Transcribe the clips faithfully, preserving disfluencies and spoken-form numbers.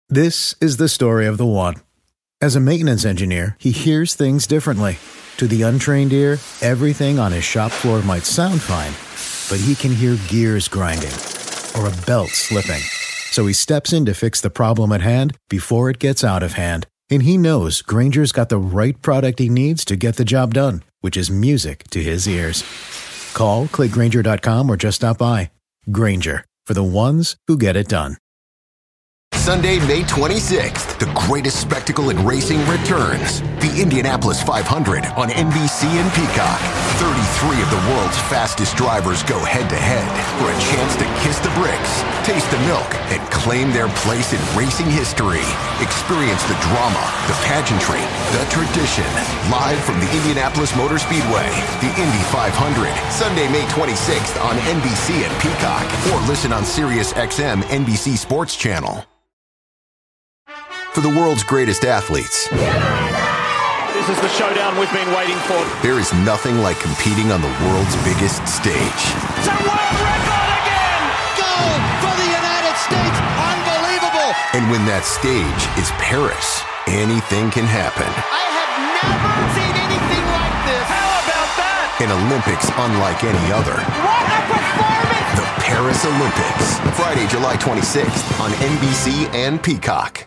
This is the story of the one. As a maintenance engineer, he hears things differently. To the untrained ear, everything on his shop floor might sound fine, but he can hear gears grinding or a belt slipping. So he steps in to fix the problem at hand before it gets out of hand. And he knows Grainger's got the right product he needs to get the job done, which is music to his ears. Call, click Grainger dot com, or just stop by. Grainger, for the ones who get it done. Sunday, May twenty-sixth, the greatest spectacle in racing returns. The Indianapolis five hundred on N B C and Peacock. thirty-three of the world's fastest drivers go head-to-head for a chance to kiss the bricks, taste the milk, and claim their place in racing history. Experience the drama, the pageantry, the tradition. Live from the Indianapolis Motor Speedway, the Indy five hundred. Sunday, May twenty-sixth on N B C and Peacock. Or listen on Sirius X M N B C Sports Channel. For the world's greatest athletes, this is the showdown we've been waiting for. There is nothing like competing on the world's biggest stage. It's a world record again! Goal for the United States! Unbelievable! And when that stage is Paris, anything can happen. I have never seen anything like this. How about that? An Olympics unlike any other. What a performance! The Paris Olympics. Friday, July twenty-sixth on N B C and Peacock.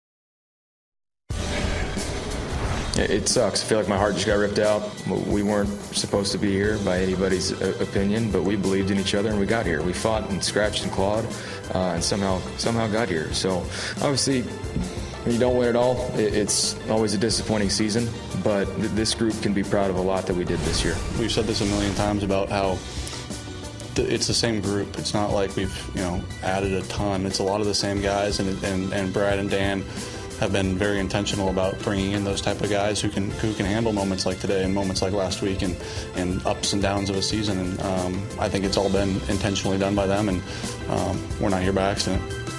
It sucks. I feel like my heart just got ripped out. We weren't supposed to be here by anybody's opinion, but we believed in each other and we got here. We fought and scratched and clawed uh, and somehow somehow got here. So obviously, when you don't win it all, it's always a disappointing season, but th- this group can be proud of a lot that we did this year. We've said this a million times about how th- it's the same group. It's not like we've you know added a ton. It's a lot of the same guys, and and, and Brad and Dan have been very intentional about bringing in those type of guys who can who can handle moments like today and moments like last week and, and ups and downs of a season. And um, I think it's all been intentionally done by them, and um, we're not here by accident.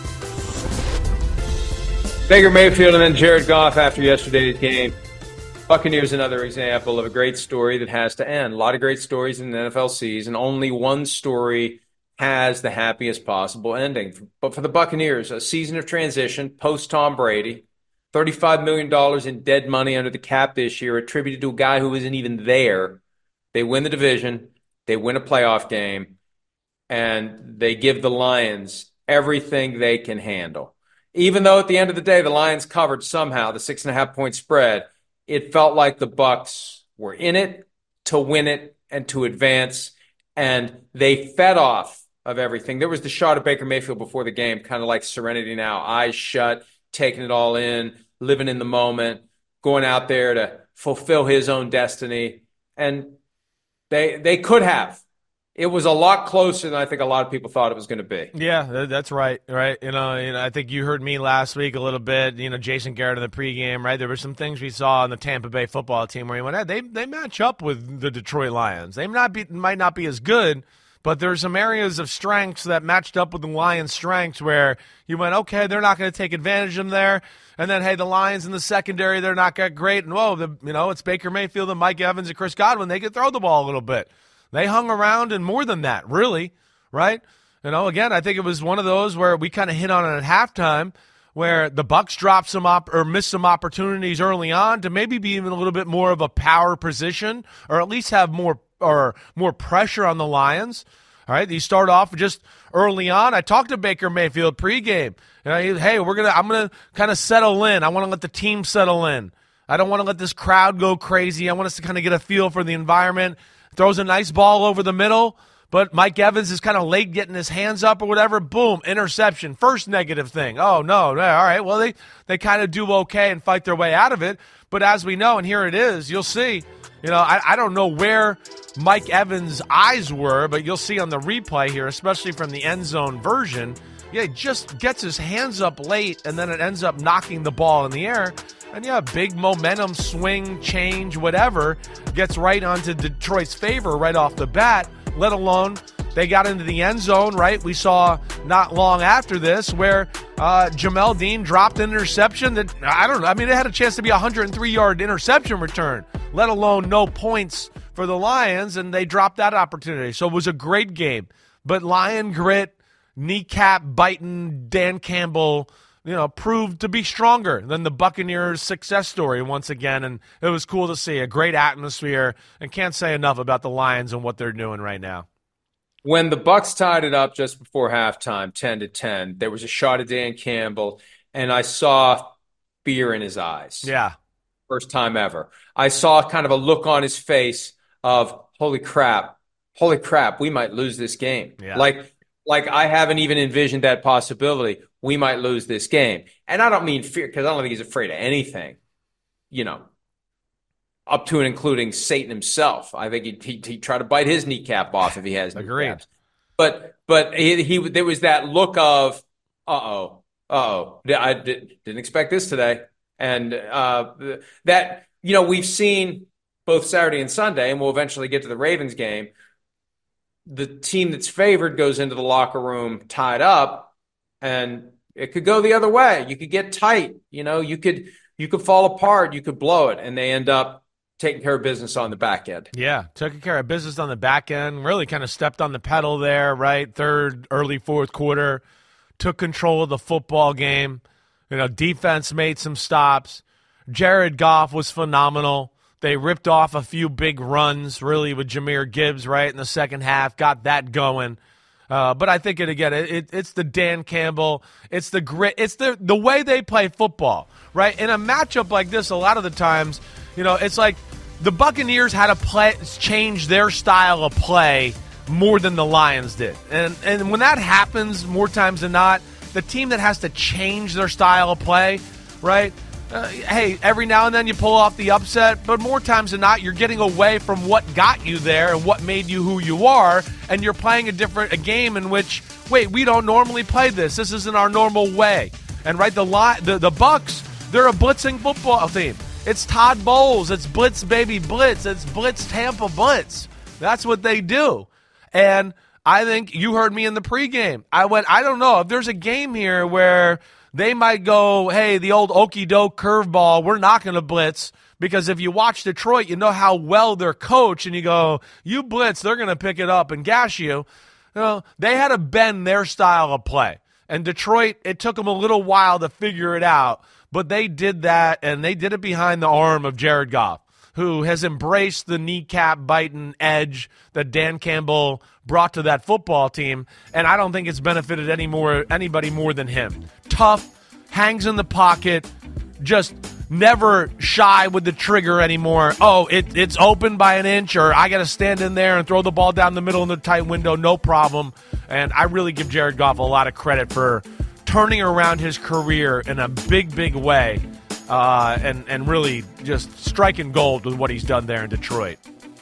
Baker Mayfield and then Jared Goff after yesterday's game. Buccaneers, another example of a great story that has to end. A lot of great stories in the N F L season. Only one story has the happiest possible ending. But for the Buccaneers, a season of transition post-Tom Brady, thirty-five million dollars in dead money under the cap this year attributed to a guy who isn't even there. They win the division, they win a playoff game, and they give the Lions everything they can handle. Even though at the end of the day, the Lions covered somehow the six and a half point spread, it felt like the Bucs were in it to win it and to advance, and they fed off of everything. There was the shot of Baker Mayfield before the game, kind of like Serenity Now, eyes shut, taking it all in, living in the moment, going out there to fulfill his own destiny. And they they could have. It was a lot closer than I think a lot of people thought it was going to be. Yeah, that's right, right. You know, you know, I think you heard me last week a little bit, you know, Jason Garrett in the pregame, right? There were some things we saw on the Tampa Bay football team where he went, hey, they they match up with the Detroit Lions. They might not be, might not be as good, but there's some areas of strengths that matched up with the Lions' strengths where you went, okay, they're not going to take advantage of them there. And then, hey, the Lions in the secondary, they're not that great. And, whoa, the, you know, it's Baker Mayfield and Mike Evans and Chris Godwin. They can throw the ball a little bit. They hung around and more than that, really, right? You know, again, I think it was one of those where we kind of hit on it at halftime where the Bucs dropped some op- or missed some opportunities early on to maybe be even a little bit more of a power position or at least have more or more pressure on the Lions. All right, you start off just early on. I talked to Baker Mayfield pregame. You know, he, hey, we're gonna, I'm gonna kind of settle in. I want to let the team settle in. I don't want to let this crowd go crazy. I want us to kind of get a feel for the environment. Throws a nice ball over the middle, but Mike Evans is kind of late getting his hands up or whatever. Boom, interception. First negative thing. Oh, no. All right, well, they, they kind of do okay and fight their way out of it. But as we know, and here it is, you'll see, you know, I, I don't know where Mike Evans' eyes were, but you'll see on the replay here, especially from the end zone version, yeah, he just gets his hands up late, and then it ends up knocking the ball in the air. And, yeah, big momentum, swing, change, whatever, gets right onto Detroit's favor right off the bat, let alone they got into the end zone, right? We saw not long after this where uh, Jamel Dean dropped an interception that, I don't know, I mean, it had a chance to be a one hundred three yard interception return, let alone no points for the Lions, and they dropped that opportunity. So it was a great game. But Lion grit, kneecap biting Dan Campbell, you know, proved to be stronger than the Buccaneers' success story once again, and it was cool to see. A great atmosphere, and can't say enough about the Lions and what they're doing right now. When the Bucks tied it up just before halftime, ten to ten, there was a shot of Dan Campbell, and I saw fear in his eyes. Yeah. First time ever. I saw kind of a look on his face of, holy crap, holy crap, we might lose this game. Yeah. Like, like I haven't even envisioned that possibility. We might lose this game. And I don't mean fear, because I don't think he's afraid of anything, you know, up to and including Satan himself. I think he'd, he'd, he'd try to bite his kneecap off if he has Agreed. kneecaps. But but he, he there was that look of, uh-oh, uh-oh, I did, didn't expect this today. And uh, that, you know, we've seen both Saturday and Sunday, and we'll eventually get to the Ravens game, the team that's favored goes into the locker room tied up, and it could go the other way. You could get tight, you know, you could you could fall apart, you could blow it, and they end up taking care of business on the back end. Yeah, taking care of business on the back end, really kind of stepped on the pedal there, right? Third, early fourth quarter, took control of the football game. You know, defense made some stops. Jared Goff was phenomenal. They ripped off a few big runs, really, with Jahmyr Gibbs, right, in the second half, got that going. Uh, but I think, it again, it, it, it's the Dan Campbell, it's the grit, it's the the way they play football, right? In a matchup like this, a lot of the times, you know, it's like the Buccaneers had to play, change their style of play more than the Lions did. And and when that happens more times than not, the team that has to change their style of play, right? Uh, hey, every now and then you pull off the upset, but more times than not, you're getting away from what got you there and what made you who you are, and you're playing a different a game in which, wait, we don't normally play this. This isn't our normal way. And right, the the, the Bucks, they're a blitzing football team. It's Todd Bowles. It's blitz, baby, blitz. It's blitz, Tampa blitz. That's what they do. And I think you heard me in the pregame. I went, I don't know if there's a game here where they might go, hey, the old okey doke curveball, we're not going to blitz, because if you watch Detroit, you know how well they're coached, and you go, you blitz, they're going to pick it up and gash you. You know, they had to bend their style of play. And Detroit, it took them a little while to figure it out, but they did that, and they did it behind the arm of Jared Goff, who has embraced the kneecap-biting edge that Dan Campbell brought to that football team, and I don't think it's benefited any more, anybody more than him. Tough, hangs in the pocket, just never shy with the trigger anymore. Oh, it, it's open by an inch, or I got to stand in there and throw the ball down the middle in the tight window, no problem. And I really give Jared Goff a lot of credit for turning around his career in a big, big way. Uh, and, and really just striking gold with what he's done there in Detroit.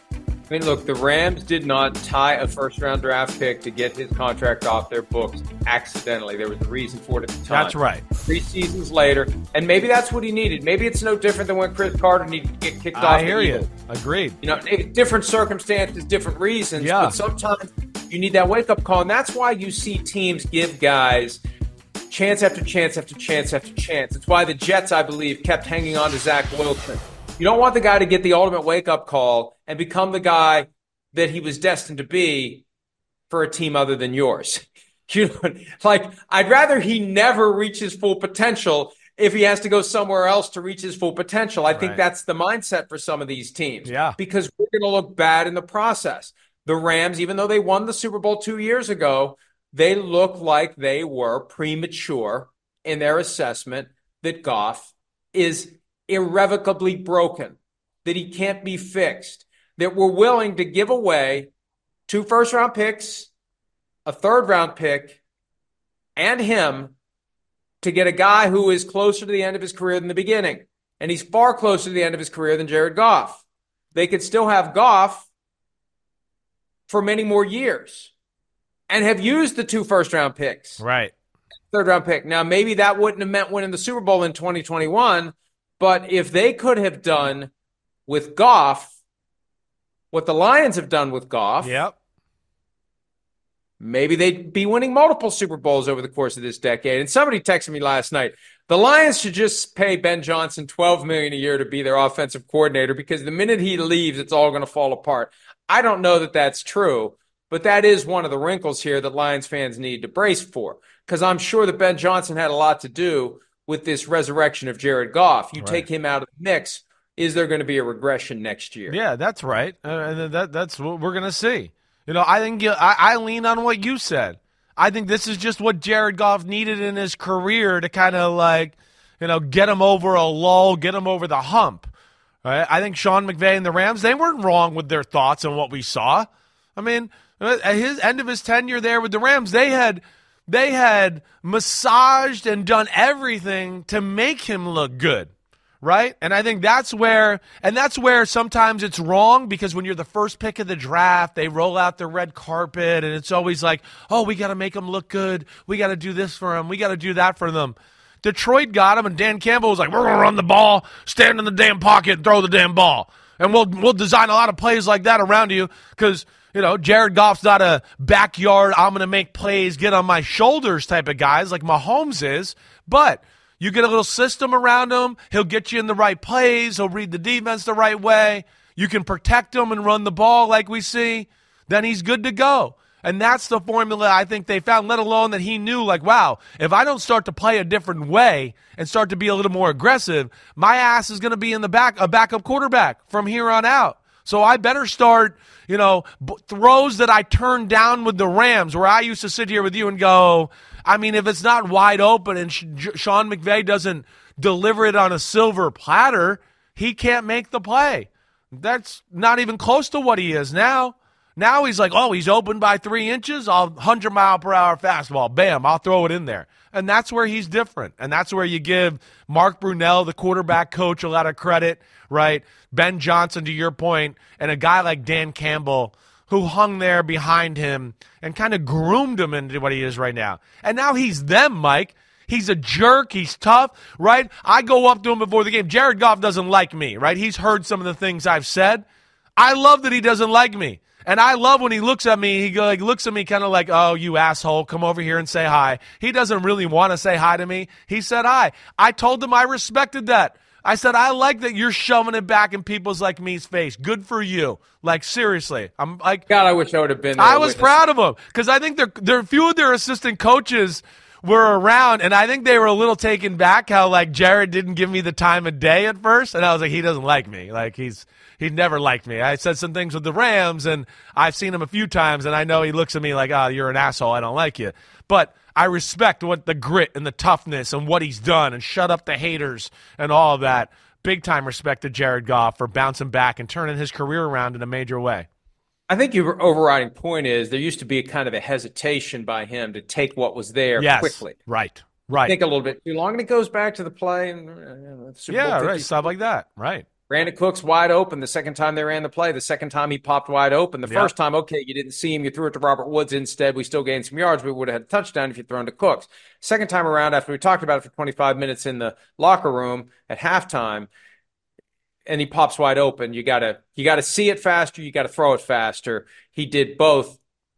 I mean, look, the Rams did not tie a first-round draft pick to get his contract off their books accidentally. There was a reason for it at the time. That's right. Three seasons later, and maybe that's what he needed. Maybe it's no different than when Chris Carter needed to get kicked off. I hear you. Agreed. You know, different circumstances, different reasons, yeah. But sometimes you need that wake-up call, and that's why you see teams give guys chance after chance after chance after chance. It's why the Jets, I believe, kept hanging on to Zach Wilson. You don't want the guy to get the ultimate wake-up call and become the guy that he was destined to be for a team other than yours. You know, like, I'd rather he never reach his full potential if he has to go somewhere else to reach his full potential. I right. think that's the mindset for some of these teams. Yeah. Because we're going to look bad in the process. The Rams, even though they won the Super Bowl two years ago, they look like they were premature in their assessment that Goff is irrevocably broken, that he can't be fixed, that we're willing to give away two first-round picks, a third-round pick, and him to get a guy who is closer to the end of his career than the beginning. And he's far closer to the end of his career than Jared Goff. They could still have Goff for many more years and have used the two first-round picks. Right. Third-round pick. Now, maybe that wouldn't have meant winning the Super Bowl in twenty twenty-one, but if they could have done with Goff what the Lions have done with Goff, yep. maybe they'd be winning multiple Super Bowls over the course of this decade. And somebody texted me last night, the Lions should just pay Ben Johnson twelve million dollars a year to be their offensive coordinator, because the minute he leaves, it's all going to fall apart. I don't know that that's true, but that is one of the wrinkles here that Lions fans need to brace for. because I'm sure that Ben Johnson had a lot to do with this resurrection of Jared Goff. You right. take him out of the mix, is there going to be a regression next year? Yeah, that's right. Uh, and that that's what we're going to see. You know, I think I, I lean on what you said. I think this is just what Jared Goff needed in his career to kind of like, you know, get him over a lull, get him over the hump. Right? I think Sean McVay and the Rams, they weren't wrong with their thoughts on what we saw. I mean, at his end of his tenure there with the Rams, they had they had massaged and done everything to make him look good. Right? And I think that's where, and that's where sometimes it's wrong, because when you're the first pick of the draft, they roll out the red carpet and it's always like, oh, we got to make them look good. We got to do this for them. We got to do that for them. Detroit got him, and Dan Campbell was like, we're going to run the ball, stand in the damn pocket, and throw the damn ball. And we'll, we'll design a lot of plays like that around you because, you know, Jared Goff's not a backyard, I'm going to make plays, get on my shoulders type of guys like Mahomes is, but you get a little system around him, he'll get you in the right plays, he'll read the defense the right way, you can protect him and run the ball like we see, then he's good to go. And that's the formula I think they found, let alone that he knew, like, wow, if I don't start to play a different way and start to be a little more aggressive, my ass is going to be in the back, a backup quarterback from here on out. So I better start, you know, b- throws that I turned down with the Rams, where I used to sit here with you and go, I mean, if it's not wide open and Sh- Sean McVay doesn't deliver it on a silver platter, he can't make the play. That's not even close to what he is now. Now he's like, oh, he's open by three inches, I'll one hundred mile per hour fastball, bam, I'll throw it in there. And that's where he's different. And that's where you give Mark Brunell, the quarterback coach, a lot of credit, right? Ben Johnson, to your point, and a guy like Dan Campbell, who hung there behind him and kind of groomed him into what he is right now. And now he's them, Mike. He's a jerk. He's tough, right? I go up to him before the game. Jared Goff doesn't like me, right? He's heard some of the things I've said. I love that he doesn't like me. And I love when he looks at me, he like looks at me kind of like, oh, you asshole, come over here and say hi. He doesn't really want to say hi to me. He said hi. I told him I respected that. I said, I like that you're shoving it back in people's like me's face. Good for you. Like, seriously. I'm like, God, I wish I would have been there. I was proud of him because I think there, there a few of their assistant coaches were around, and I think they were a little taken back how, like, Jared didn't give me the time of day at first, and I was like, he doesn't like me. Like, he's he never liked me. I said some things with the Rams, and I've seen him a few times, and I know he looks at me like, oh, you're an asshole, I don't like you. But I respect what the grit and the toughness and what he's done, and shut up the haters and all of that. Big-time respect to Jared Goff for bouncing back and turning his career around in a major way. I think your overriding point is there used to be a kind of a hesitation by him to take what was there yes, quickly. Right, right. Think a little bit too long, and it goes back to the play. And, uh, Super yeah, Bowl right, stuff like that, right. Brandon Cooks wide open the second time they ran the play. The second time he popped wide open. The yep. first time, okay, you didn't see him. You threw it to Robert Woods instead. We still gained some yards. We would have had a touchdown if you'd thrown to Cooks. Second time around, after we talked about it for twenty-five minutes in the locker room at halftime, and he pops wide open, you gotta you gotta see it faster, you gotta throw it faster. He did both,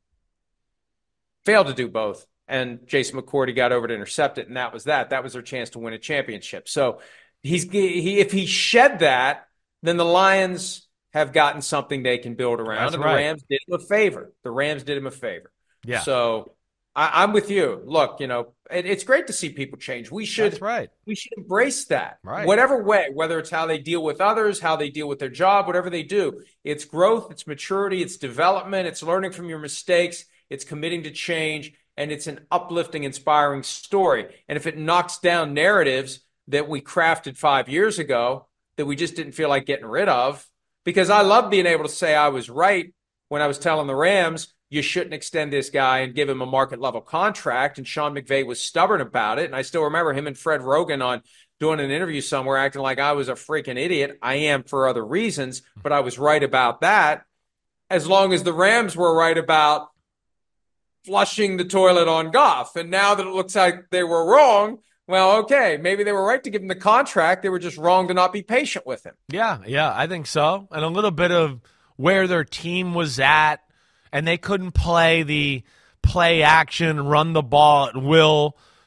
failed to do both, and Jason McCourty got over to intercept it, and that was that. That was their chance to win a championship. So he's he if he shed that, then the Lions have gotten something they can build around. That's and right. the Rams did him a favor. The Rams did him a favor. Yeah. So I, I'm with you. Look, you know, it, it's great to see people change. We should That's right. We should embrace that. Right. Whatever way, whether it's how they deal with others, how they deal with their job, whatever they do. It's growth, it's maturity, it's development, it's learning from your mistakes, it's committing to change, and it's an uplifting, inspiring story. And if it knocks down narratives that we crafted five years ago that we just didn't feel like getting rid of, because I love being able to say I was right when I was telling the Rams, you shouldn't extend this guy and give him a market-level contract, and Sean McVay was stubborn about it. And I still remember him and Fred Rogan on doing an interview somewhere acting like I was a freaking idiot. I am for other reasons, but I was right about that, as long as the Rams were right about flushing the toilet on Goff. And now that it looks like they were wrong, well, okay, maybe they were right to give him the contract. They were just wrong to not be patient with him. Yeah, yeah, I think so. And a little bit of where their team was at, and they couldn't play the play action, run the ball at will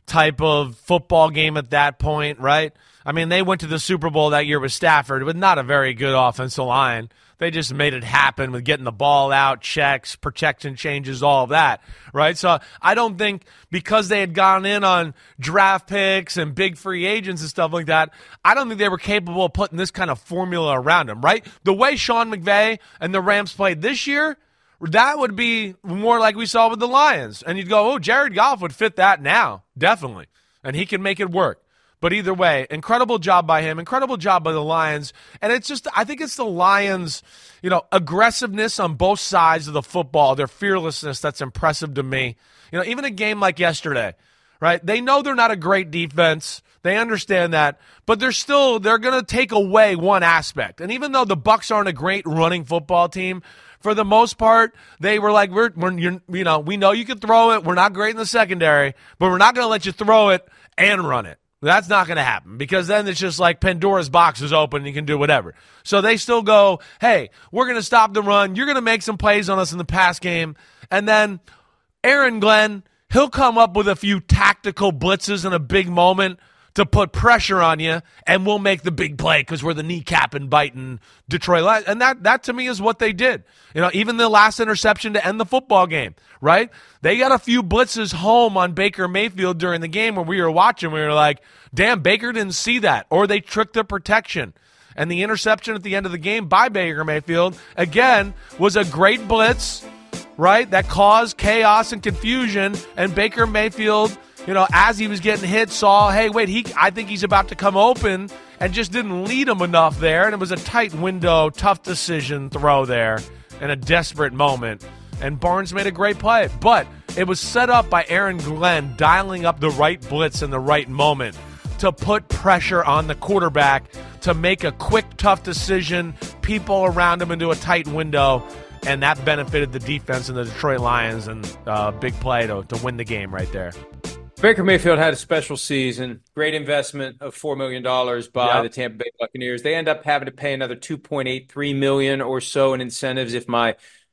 type of football game at that point, right? I mean, they went to the Super Bowl that year with Stafford with not a very good offensive line. They just made it happen with getting the ball out, checks, protection changes, all of that, right? So I don't think because they had gone in on draft picks and big free agents and stuff like that, I don't think they were capable of putting this kind of formula around them, right? The way Sean McVay and the Rams played this year, that would be more like we saw with the Lions. And you'd go, oh, Jared Goff would fit that now, definitely. And he can make it work. But either way, incredible job by him, incredible job by the Lions. And it's just, I think it's the Lions, you know, aggressiveness on both sides of the football, their fearlessness that's impressive to me. You know, even a game like yesterday, right? They know they're not a great defense. They understand that, but they're still, they're going to take away one aspect. And even though the Bucs aren't a great running football team, for the most part, they were like, we're, we're you're, you know, we know you can throw it. We're not great in the secondary, but we're not going to let you throw it and run it. That's not going to happen because then it's just like Pandora's box is open and you can do whatever. So they still go, hey, we're going to stop the run. You're going to make some plays on us in the pass game. And then Aaron Glenn, he'll come up with a few tactical blitzes in a big moment to put pressure on you, and we'll make the big play because we're the kneecap and biting Detroit Lions. And that, that to me is what they did. You know, even the last interception to end the football game, right? They got a few blitzes home on Baker Mayfield during the game when we were watching. We were like, damn, Baker didn't see that. Or they tricked the protection. And the interception at the end of the game by Baker Mayfield, again, was a great blitz, right, that caused chaos and confusion. And Baker Mayfield, you know, as he was getting hit, saw, hey, wait, he, I think he's about to come open, and just didn't lead him enough there. And it was a tight window, tough decision throw there in a desperate moment. And Barnes made a great play. But it was set up by Aaron Glenn dialing up the right blitz in the right moment to put pressure on the quarterback, to make a quick, tough decision, people around him into a tight window. And that benefited the defense and the Detroit Lions, and a uh, big play to, to win the game right there. Baker Mayfield had a special season, great investment of four million dollars by yep. the Tampa Bay Buccaneers. They end up having to pay another two point eight three million dollars or so in incentives. If my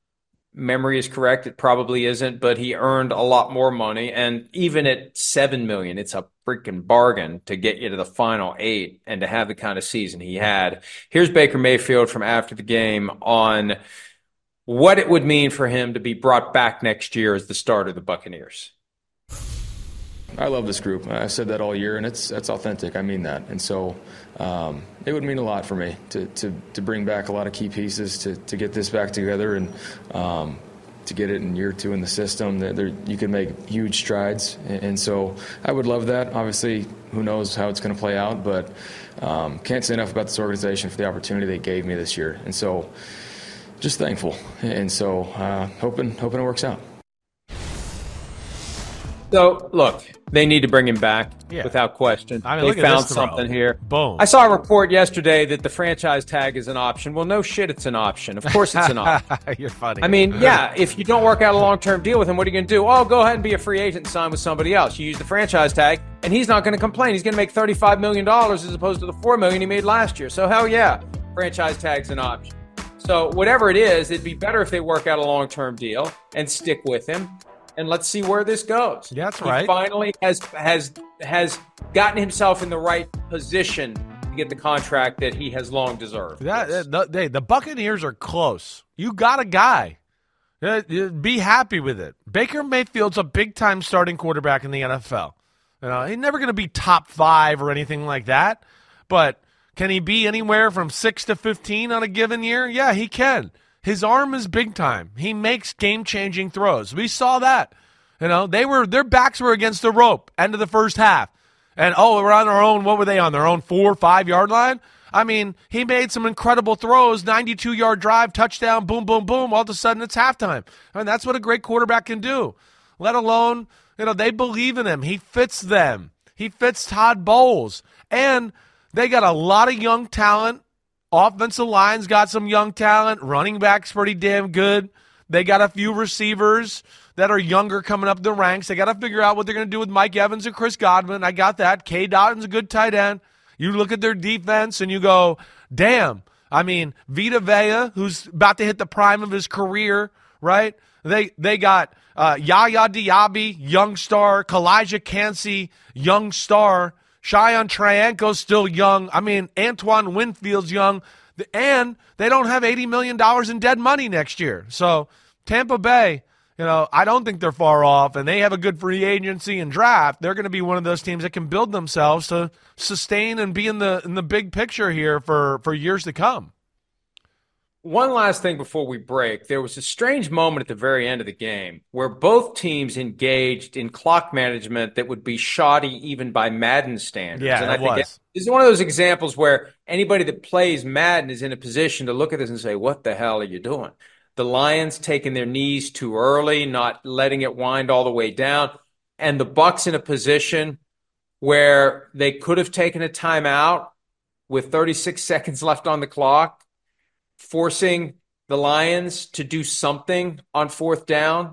memory is correct, it probably isn't, but he earned a lot more money. And even at seven million dollars, it's a freaking bargain to get you to the final eight and to have the kind of season he had. Here's Baker Mayfield from after the game on what it would mean for him to be brought back next year as the starter of the Buccaneers. I love this group. I said that all year, and it's that's authentic. I mean that. And so um, it would mean a lot for me to, to, to bring back a lot of key pieces, to, to get this back together, and um, to get it in year two in the system. That there, you can make huge strides. And, and so I would love that. Obviously, who knows how it's going to play out, but um, can't say enough about this organization for the opportunity they gave me this year. And so just thankful. And so uh, hoping hoping it works out. So, look, they need to bring him back yeah. without question. I mean, they found something here. Boom. I saw a report yesterday that the franchise tag is an option. Well, no shit, it's an option. Of course it's an option. You're funny. I mean, yeah, if you don't work out a long-term deal with him, what are you going to do? Oh, go ahead and be a free agent and sign with somebody else. You use the franchise tag, and he's not going to complain. He's going to make thirty-five million dollars as opposed to the four million dollars he made last year. So, hell yeah, franchise tag's an option. So, whatever it is, it'd be better if they work out a long-term deal and stick with him. And let's see where this goes. Yeah, that's he right. Finally has has has gotten himself in the right position to get the contract that he has long deserved. That, yes. the, they, the Buccaneers are close. You got a guy. Uh, be happy with it. Baker Mayfield's a big-time starting quarterback in the N F L. You know, he's never going to be top five or anything like that. But can he be anywhere from six to fifteen on a given year? Yeah, he can. His arm is big time. He makes game-changing throws. We saw that. You know, they were their backs were against the rope end of the first half. And, oh, we're on our own. What were they on? Their own four, five-yard line? I mean, he made some incredible throws, ninety-two-yard drive, touchdown, boom, boom, boom. All of a sudden, it's halftime. I mean, that's what a great quarterback can do. Let alone, you know, they believe in him. He fits them. He fits Todd Bowles. And they got a lot of young talent. Offensive line's got some young talent. Running back's pretty damn good. They got a few receivers that are younger coming up the ranks. They got to figure out what they're going to do with Mike Evans and Chris Godwin. I got that. K. Dotton's a good tight end. You look at their defense and you go, damn. I mean, Vita Vea, who's about to hit the prime of his career, right? They they got Uh, Yaya Diaby, young star. Kalijah Kancey, young star. Cheyenne Trayanko's still young. I mean, Antoine Winfield's young. And they don't have eighty million dollars in dead money next year. So Tampa Bay, you know, I don't think they're far off, and they have a good free agency and draft. They're going to be one of those teams that can build themselves to sustain and be in the in the big picture here for, for years to come. One last thing before we break. There was a strange moment at the very end of the game where both teams engaged in clock management that would be shoddy even by Madden standards. Yeah, and it I think was. This is one of those examples where anybody that plays Madden is in a position to look at this and say, what the hell are you doing? The Lions taking their knees too early, not letting it wind all the way down, and the Bucks in a position where they could have taken a timeout with thirty-six seconds left on the clock, forcing the Lions to do something on fourth down.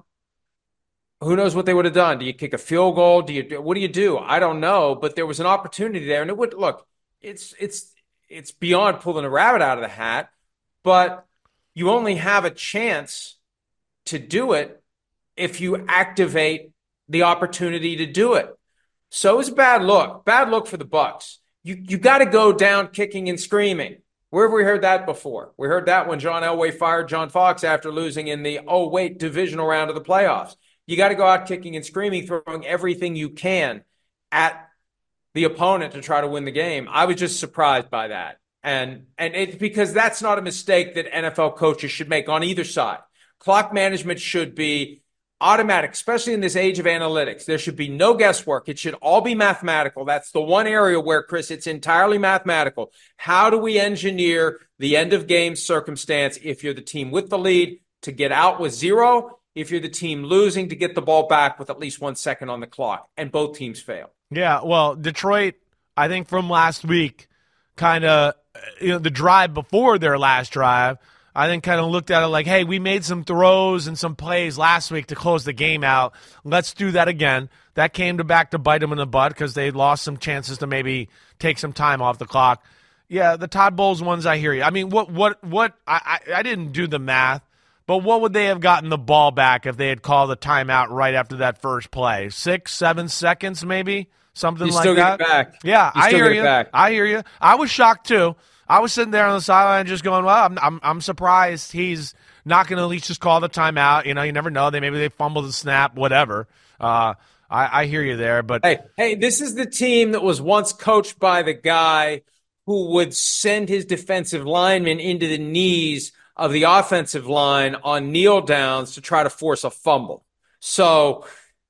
Who knows what they would have done? Do you kick a field goal? Do you what do you do? I don't know, but there was an opportunity there, and it would look. It's it's it's beyond pulling a rabbit out of the hat, but you only have a chance to do it if you activate the opportunity to do it. So it's a bad look. Bad look for the Bucks. You you got to go down kicking and screaming. Where have we heard that before? We heard that when John Elway fired John Fox after losing in the, oh, wait, divisional round of the playoffs. You got to go out kicking and screaming, throwing everything you can at the opponent to try to win the game. I was just surprised by that. And and it's because that's not a mistake that N F L coaches should make on either side. Clock management should be automatic, especially in this age of analytics. There should be no guesswork. It should all be mathematical. That's the one area where, Chris, it's entirely mathematical. How do we engineer the end of game circumstance if you're the team with the lead to get out with zero, if you're the team losing to get the ball back with at least one second on the clock? And both teams fail. Yeah, well, Detroit, I think from last week, kind of, you know, the drive before their last drive, I think kind of looked at it like, hey, we made some throws and some plays last week to close the game out. Let's do that again. That came to back to bite them in the butt because they lost some chances to maybe take some time off the clock. Yeah, the Todd Bowles ones, I hear you. I mean, what, what, what? I, I, I didn't do the math, but what would they have gotten the ball back if they had called a timeout right after that first play? Six, seven seconds, maybe something you like still that. Get it back. Yeah, you I still hear get you. It back. I hear you. I was shocked too. I was sitting there on the sideline just going, well, I'm I'm, I'm surprised he's not going to at least just call the timeout. You know, you never know. They maybe they fumbled the snap, whatever. Uh, I, I hear you there, but hey, hey, this is the team that was once coached by the guy who would send his defensive linemen into the knees of the offensive line on kneel downs to try to force a fumble. So,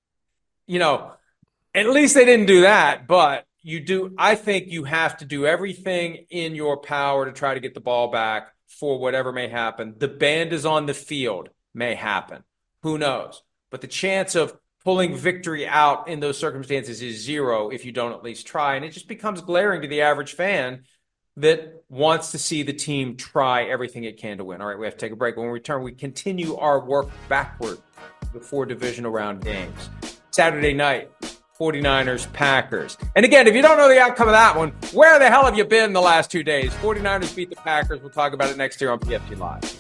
you know, at least they didn't do that, but you do. I think you have to do everything in your power to try to get the ball back for whatever may happen. The band is on the field, may happen. Who knows? But the chance of pulling victory out in those circumstances is zero if you don't at least try. And it just becomes glaring to the average fan that wants to see the team try everything it can to win. All right, we have to take a break. When we return, we continue our work backward before divisional round games. Saturday night, forty-niners, Packers. And again, if you don't know the outcome of that one, where the hell have you been the last two days? forty-niners beat the Packers. We'll talk about it next year on P F T Live.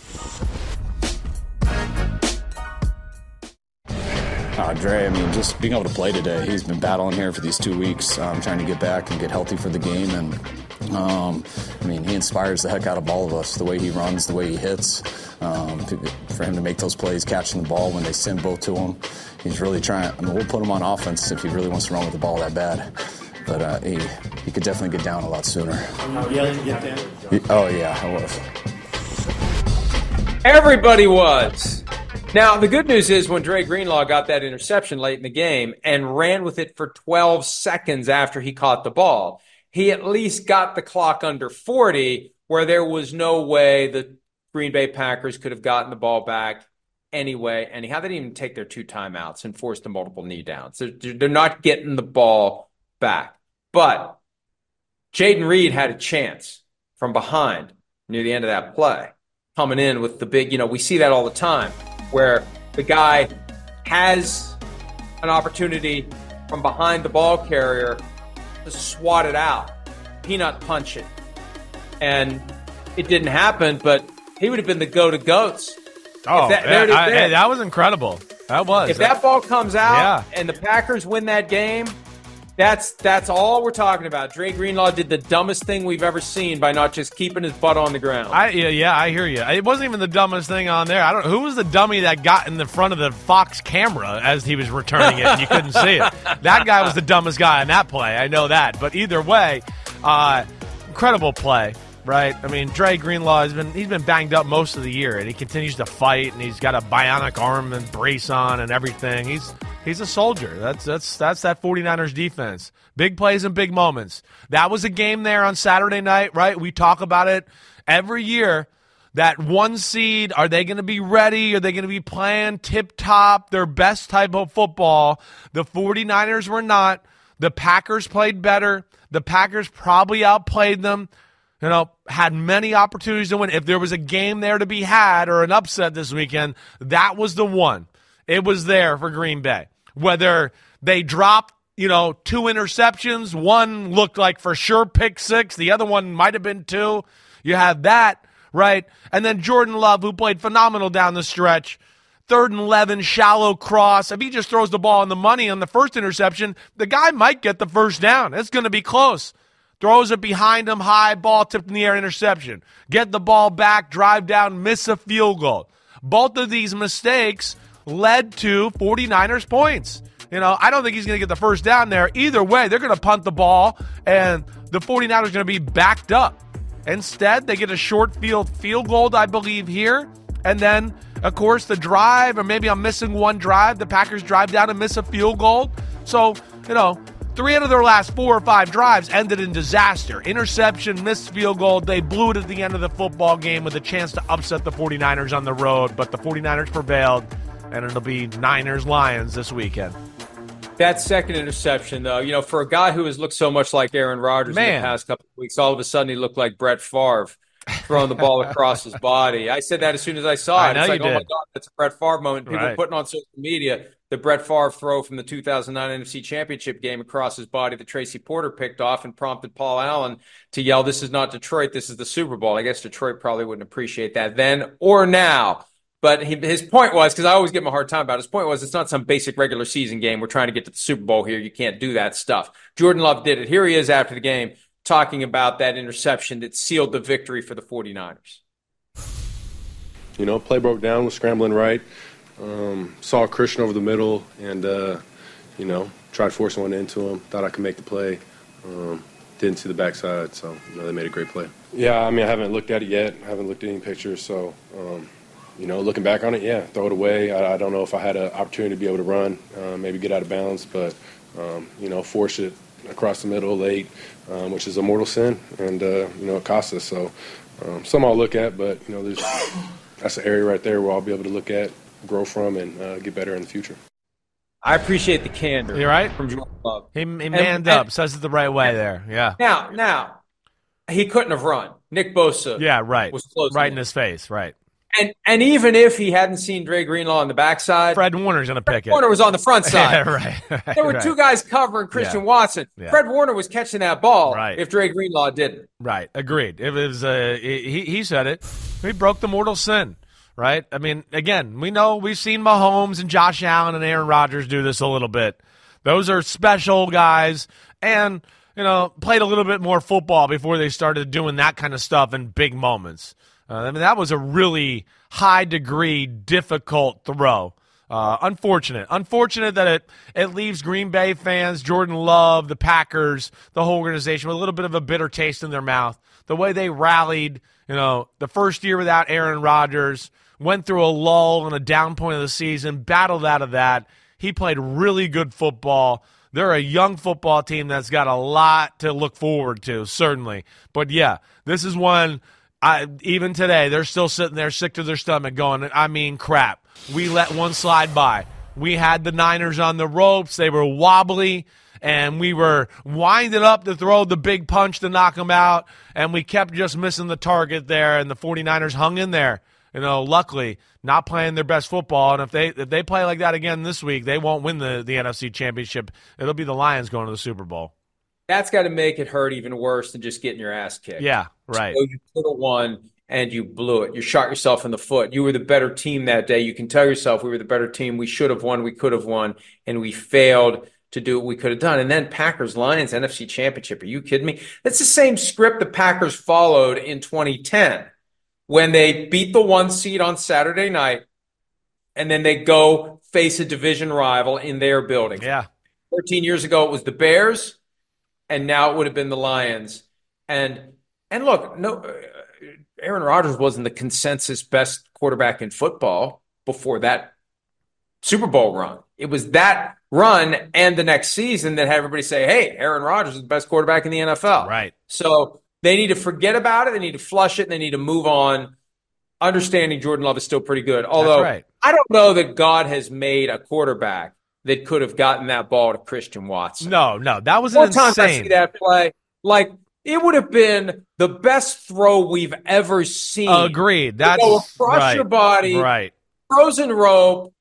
Uh, Dre, I mean, just being able to play today, he's been battling here for these two weeks, um, trying to get back and get healthy for the game. And, um, I mean, he inspires the heck out of all of us, the way he runs, the way he hits. Um, for him to make those plays, catching the ball when they send both to him, he's really trying. I mean, we'll put him on offense if he really wants to run with the ball that bad. But uh, he, he could definitely get down a lot sooner. How yelling to get down? He, oh, yeah, I was. Everybody was. Now, the good news is when Dre Greenlaw got that interception late in the game and ran with it for twelve seconds after he caught the ball, he at least got the clock under forty, where there was no way the Green Bay Packers could have gotten the ball back anyway. Anyhow, they didn't even take their two timeouts and force the multiple knee downs. They're, they're not getting the ball back. But Jaden Reed had a chance from behind near the end of that play, coming in with the big, you know, we see that all the time, where the guy has an opportunity from behind the ball carrier to swat it out, peanut punch it. And it didn't happen, but he would have been the go-to-goats. Oh, that, yeah, there I, there. that was incredible. That was. If that ball comes out Yeah. and the Packers win that game, that's that's all we're talking about. Dre Greenlaw did the dumbest thing we've ever seen by not just keeping his butt on the ground. I yeah, yeah, I hear you. It wasn't even the dumbest thing on there. I don't. Who was the dummy that got in the front of the Fox camera as he was returning it and you couldn't see it? That guy was the dumbest guy in that play. I know that. But either way, uh, incredible play, right? I mean, Dre Greenlaw has been he's been banged up most of the year, and he continues to fight, and he's got a bionic arm and brace on and everything. He's He's a soldier. That's that's that's that 49ers defense. Big plays and big moments. That was a game there on Saturday night, right? We talk about it every year. That one seed, are they going to be ready? Are they going to be playing tip-top, their best type of football? The 49ers were not. The Packers played better. The Packers probably outplayed them. You know, had many opportunities to win. If there was a game there to be had or an upset this weekend, that was the one. It was there for Green Bay. Whether they dropped, you know, two interceptions, one looked like for sure pick six, the other one might have been two. You have that, right? And then Jordan Love, who played phenomenal down the stretch, third and eleven, shallow cross. If he just throws the ball on the money on the first interception, the guy might get the first down. It's going to be close. Throws it behind him, high, ball tipped in the air, interception. Get the ball back, drive down, miss a field goal. Both of these mistakes led to 49ers points. You know, I don't think he's going to get the first down there. Either way, they're going to punt the ball, and the 49ers are going to be backed up. Instead, they get a short field field goal, I believe, here. And then, of course, the drive, or maybe I'm missing one drive. The Packers drive down and miss a field goal. So, you know, three out of their last four or five drives ended in disaster. Interception, missed field goal. They blew it at the end of the football game with a chance to upset the 49ers on the road. But the 49ers prevailed. And it'll be Niners-Lions this weekend. That second interception, though, you know, for a guy who has looked so much like Aaron Rodgers Man. in the past couple of weeks, all of a sudden he looked like Brett Favre throwing the ball across his body. I said that as soon as I saw it. I know it's like, you oh, did. my God, that's a Brett Favre moment. People Right. are putting on social media the Brett Favre throw from the two thousand nine N F C Championship game across his body that Tracy Porter picked off and prompted Paul Allen to yell, "This is not Detroit, this is the Super Bowl." I guess Detroit probably wouldn't appreciate that then or now. But he, his point was, because I always give him a hard time about it, his point was it's not some basic regular season game. We're trying to get to the Super Bowl here. You can't do that stuff. Jordan Love did it. Here he is after the game talking about that interception that sealed the victory for the 49ers. You know, play broke down, was scrambling right. Um, saw Christian over the middle and, uh, you know, tried forcing one into him. Thought I could make the play. Um, didn't see the backside, so, you know, they made a great play. Yeah, I mean, I haven't looked at it yet. I haven't looked at any pictures, so um, – you know, looking back on it, yeah, throw it away. I, I don't know if I had an opportunity to be able to run, uh, maybe get out of bounds, but, um, you know, force it across the middle late, um, which is a mortal sin, and, uh, you know, it costs us. So um, some I'll look at, but, you know, there's that's an area right there where I'll be able to look at, grow from, and uh, get better in the future. I appreciate the candor. You're right. From Jordan Love. He, he manned and, up, and, says it the right way there. Yeah. Now, now, he couldn't have run. Nick Bosa Yeah, right. was close. Right in his face, right. And and even if he hadn't seen Dre Greenlaw on the backside, Fred Warner's going to pick Fred it. Warner was on the front side. Yeah, right, right. There were right. two guys covering Christian Yeah. Watson. Yeah. Fred Warner was catching that ball Right. if Dre Greenlaw didn't. Right. Agreed. It was. Uh, he he said it. He broke the mortal sin. Right. I mean, again, we know we've seen Mahomes and Josh Allen and Aaron Rodgers do this a little bit. Those are special guys, and you know, played a little bit more football before they started doing that kind of stuff in big moments. Uh, I mean, that was a really high-degree, difficult throw. Uh, unfortunate. Unfortunate that it, it leaves Green Bay fans, Jordan Love, the Packers, the whole organization with a little bit of a bitter taste in their mouth. The way they rallied, you know, the first year without Aaron Rodgers, went through a lull and a down point of the season, battled out of that. He played really good football. They're a young football team that's got a lot to look forward to, certainly. But, yeah, this is one – I, even today, they're still sitting there sick to their stomach going, I mean, crap. We let one slide by. We had the Niners on the ropes. They were wobbly, and we were winding up to throw the big punch to knock them out, and we kept just missing the target there, and the 49ers hung in there. You know, luckily, not playing their best football, and if they if they play like that again this week, they won't win the, the N F C Championship. It'll be the Lions going to the Super Bowl. That's got to make it hurt even worse than just getting your ass kicked. Yeah, right. So you could have won. and you blew it. You shot yourself in the foot. You were the better team that day. You can tell yourself we were the better team. We should have won. We could have won, and we failed to do what we could have done. And then Packers Lions N F C Championship. Are you kidding me? That's the same script the Packers followed in twenty ten when they beat the one seed on Saturday night, and then they go face a division rival in their building. Yeah. fourteen years ago, it was the Bears, and now it would have been the Lions. And and look, no, Aaron Rodgers wasn't the consensus best quarterback in football before that Super Bowl run. It was that run and the next season that had everybody say, hey, Aaron Rodgers is the best quarterback in the N F L. Right. So they need to forget about it. They need to flush it, and they need to move on. Understanding Jordan Love is still pretty good. Although right. I don't know that God has made a quarterback that could have gotten that ball to Christian Watson. No, no, that was More insane. times I see that play, like it would have been the best throw we've ever seen. Agreed. That's go across right. your body, right? Frozen rope,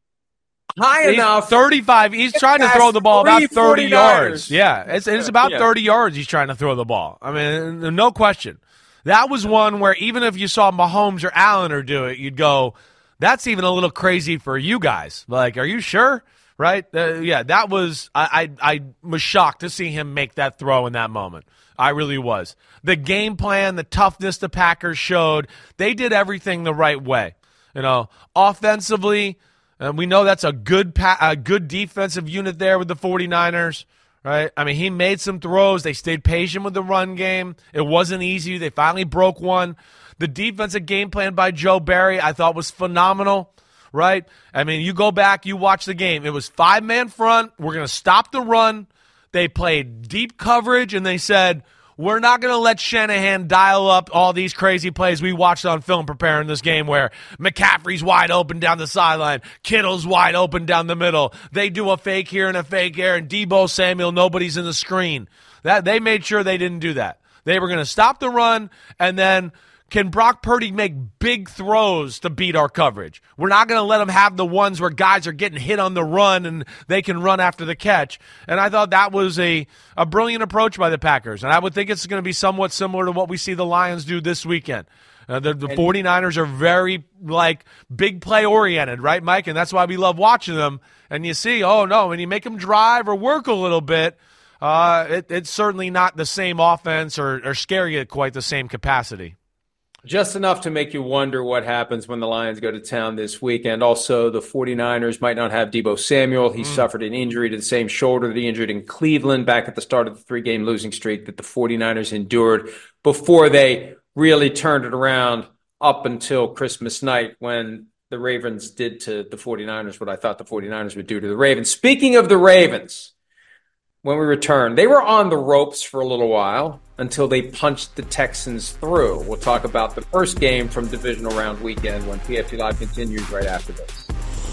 high he's enough. thirty-five. He's trying to throw the ball about thirty yards. Yeah, it's it's about yeah. thirty yards. He's trying to throw the ball. I mean, no question. That was one where even if you saw Mahomes or Allen or do it, you'd go, that's even a little crazy for you guys. Like, are you sure? Right? Uh, yeah, that was I, I I was shocked to see him make that throw in that moment. I really was. The game plan, the toughness the Packers showed, they did everything the right way. You know, offensively, and we know that's a good pa- a good defensive unit there with the 49ers. Right? I mean, he made some throws. They stayed patient with the run game. It wasn't easy. They finally broke one. The defensive game plan by Joe Barry I thought was phenomenal. Right? I mean, you go back, you watch the game. It was five-man front. We're going to stop the run. They played deep coverage, and they said, we're not going to let Shanahan dial up all these crazy plays we watched on film preparing this game where McCaffrey's wide open down the sideline, Kittle's wide open down the middle. They do a fake here and a fake there, and Deebo Samuel, nobody's in the screen. That they made sure they didn't do that. They were going to stop the run, and then can Brock Purdy make big throws to beat our coverage? We're not going to let him have the ones where guys are getting hit on the run and they can run after the catch. And I thought that was a, a brilliant approach by the Packers. And I would think it's going to be somewhat similar to what we see the Lions do this weekend. Uh, the the 49ers are very, like, big play oriented, right, Mike? And that's why we love watching them. And you see, oh, no, when you make them drive or work a little bit, uh, it, it's certainly not the same offense or, or scare you at quite the same capacity. Just enough to make you wonder what happens when the Lions go to town this weekend. Also, the 49ers might not have Deebo Samuel. He mm. suffered an injury to the same shoulder that he injured in Cleveland back at the start of the three-game losing streak that the 49ers endured before they really turned it around up until Christmas night when the Ravens did to the 49ers what I thought the 49ers would do to the Ravens. Speaking of the Ravens, when we return, they were on the ropes for a little while until they punched the Texans through. We'll talk about the first game from divisional round weekend when P F T Live continues right after this.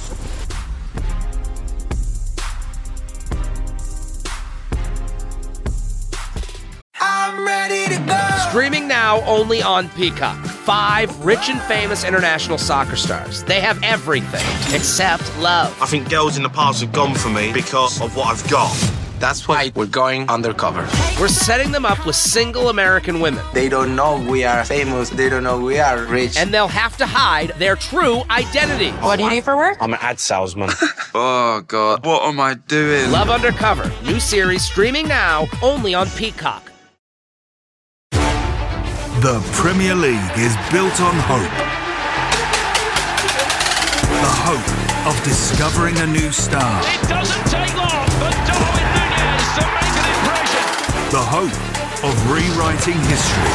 I'm ready to go. Streaming now only on Peacock. Five rich and famous international soccer stars. They have everything except love. I think girls in the past have gone for me because of what I've got. That's why we're going undercover. We're setting them up with single American women. They don't know we are famous. They don't know we are rich. And they'll have to hide their true identity. What do you do for work? I'm an ad salesman. Oh, God. What am I doing? Love Undercover. New series streaming now only on Peacock. The Premier League is built on hope. The hope of discovering a new star. It doesn't take long for Darwin Núñez to make an impression. The hope of rewriting history.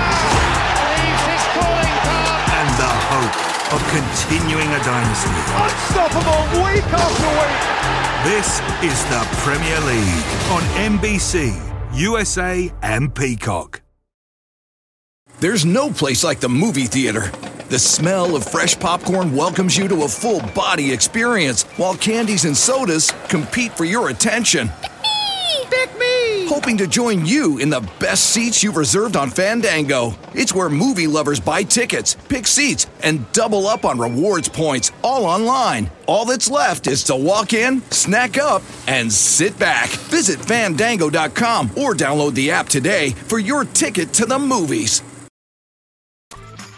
And the hope of continuing a dynasty. Unstoppable week after week. This is the Premier League on N B C, U S A and Peacock. There's no place like the movie theater. The smell of fresh popcorn welcomes you to a full-body experience, while candies and sodas compete for your attention. Pick me! Hoping to join you in the best seats you've reserved on Fandango. It's where movie lovers buy tickets, pick seats, and double up on rewards points, all online. All that's left is to walk in, snack up, and sit back. Visit Fandango dot com or download the app today for your ticket to the movies.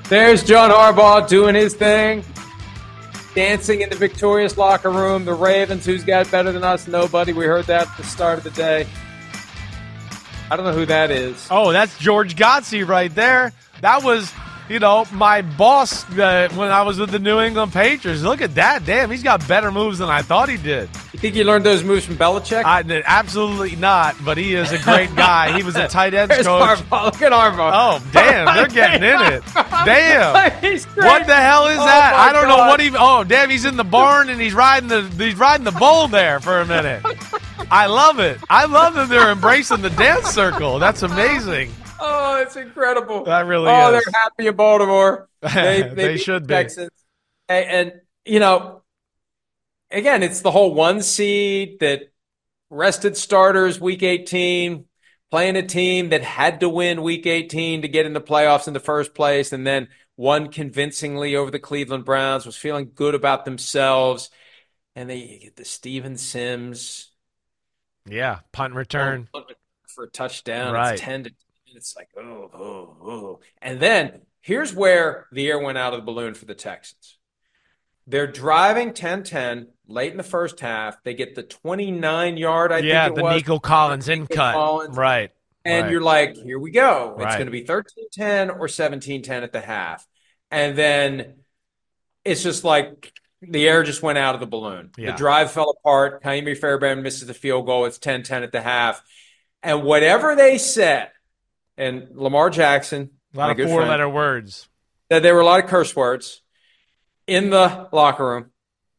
There's John Harbaugh doing his thing, dancing in the victorious locker room. The Ravens, who's got better than us? Nobody. We heard that at the start of the day. I don't know who that is. Oh, that's George Godsey right there. That was, you know, my boss uh, when I was with the New England Patriots. Look at that. Damn, he's got better moves than I thought he did. You think you learned those moves from Belichick? I, absolutely not, but he is a great guy. He was a tight ends There's coach. Harbaugh. Look at Harbaugh. Oh, damn, they're getting in it. Damn. He's great. What the hell is Oh, that? my I don't God. know what he Oh, damn, he's in the barn and he's riding the he's riding the bull there for a minute. I love it. I love that they're embracing the dance circle. That's amazing. Oh, it's incredible. That really oh, is. they're happy in Baltimore. They, they, They beat should the be. Texans. And, and, you know, again, it's the whole one seed that rested starters week eighteen, playing a team that had to win week eighteen to get in the playoffs in the first place, and then won convincingly over the Cleveland Browns, was feeling good about themselves. And they get the Steven Sims. Yeah, punt return. For a touchdown. Right. It's ten to ten. It's like, oh, oh, oh. And then here's where the air went out of the balloon for the Texans. They're driving ten ten late in the first half. They get the twenty-nine yard, I yeah, think it the was. Nico Collins in cut. Collins. Right. And right. you're like, here we go. It's Right. going to be thirteen ten or seventeen ten at the half. And then it's just like the air just went out of the balloon. Yeah. The drive fell apart. Kaimi Fairbairn misses the field goal. It's ten ten at the half. And whatever they said, and Lamar Jackson, A lot my of good four-letter friend, words. that there were a lot of curse words in the locker room.